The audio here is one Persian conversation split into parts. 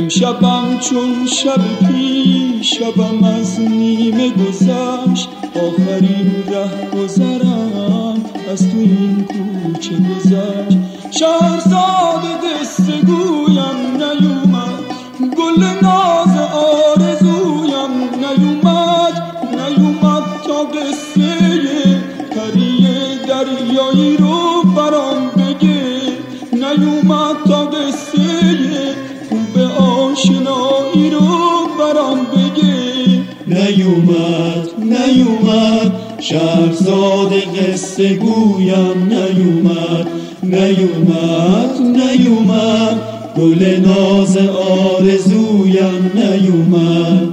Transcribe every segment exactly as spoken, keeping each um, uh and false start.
امشبم چون شب پیش، شبم از نیمه گذشت، آخرین ره گذرم از تو این کوچه گذشت. شهرزاد قصه گویم نیومد، گل ناز آرزویم نیومد، نیومد تا قصه پری دریایی رو برام بگه، نیومد تا قصه خوب آشنایی رو برام بگه. نیومد نیومد شهرزاد قصه گویم نیومد، نیومد نیومد گل ناز آرزویم نیومد.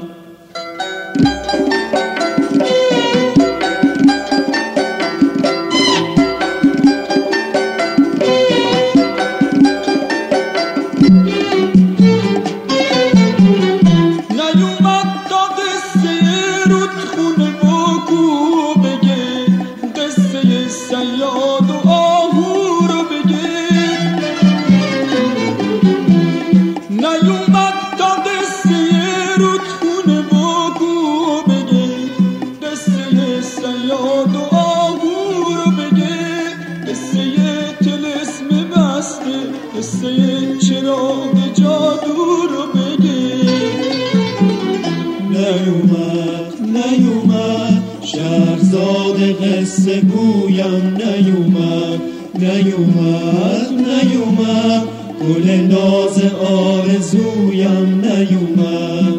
صیاد و آهو رو بگه، نیومد تا قصه رودخونه و کو بگه، قصه صیاد و آهو رو بگه، قصه طلسم بسته، قصه چراغ جادو رو بگه. نیومد نیومد شهرزاد قصه گویم نیومد، نیومد نیومد گل ناز آرزویم نیومد.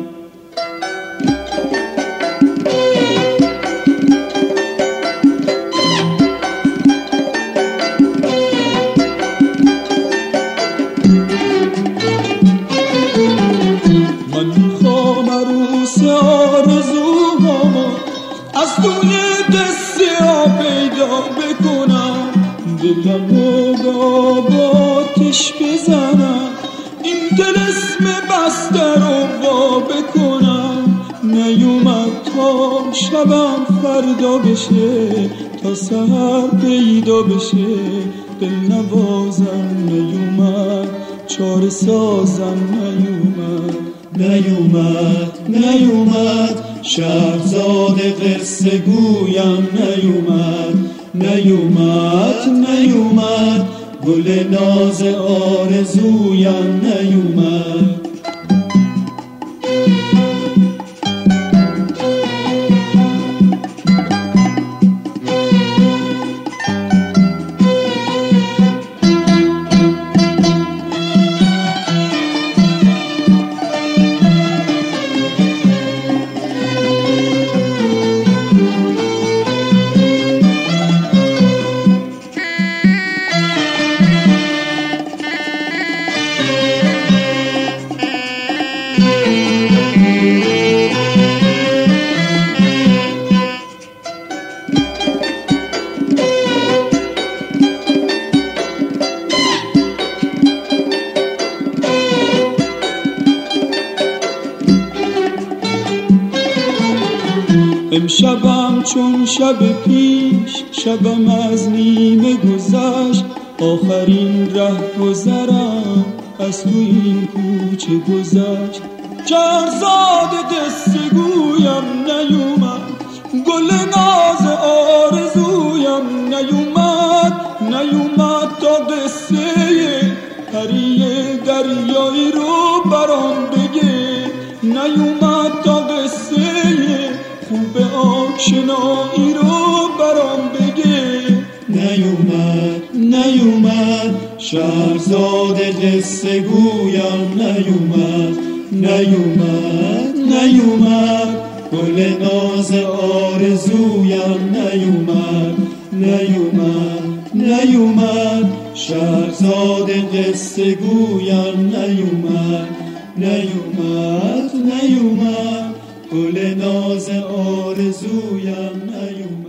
من میخوام عروس آرزوهامو از توی قصه ها پیدا بکنم، دلم رو با آتش بزنم، این طلسم بسته رو وا بکنم. نیومد تا شبم فردا بشه، تا سحر پیدا بشه، دل نوازم نیومد، چاره سازم نیومد. نیومد نیومد شهرزاد قصه گویم نیومد، نیومد نیومد گل ناز آرزویم نیومد. امشبم چون شب پیش، شبم از نیمه گذشت، آخرین ره گذرم از تو این کوچه گذشت. شهرزاد قصه گویم نیومد، گل ناز آرزویم نیومد، نیومد تا قصه پری دریایی رو برام بگه، نیومد تا قصه خوب آشنایی رو برام بگه. نیومد نیومد شهرزاد قصه گویم نیومد، نیومد نیومد گل ناز آرزویم نیومد، نیومد نیومد شهرزاد قصه گویم نیومد، نیومد نیومد گل ناز آرزویم نیومد.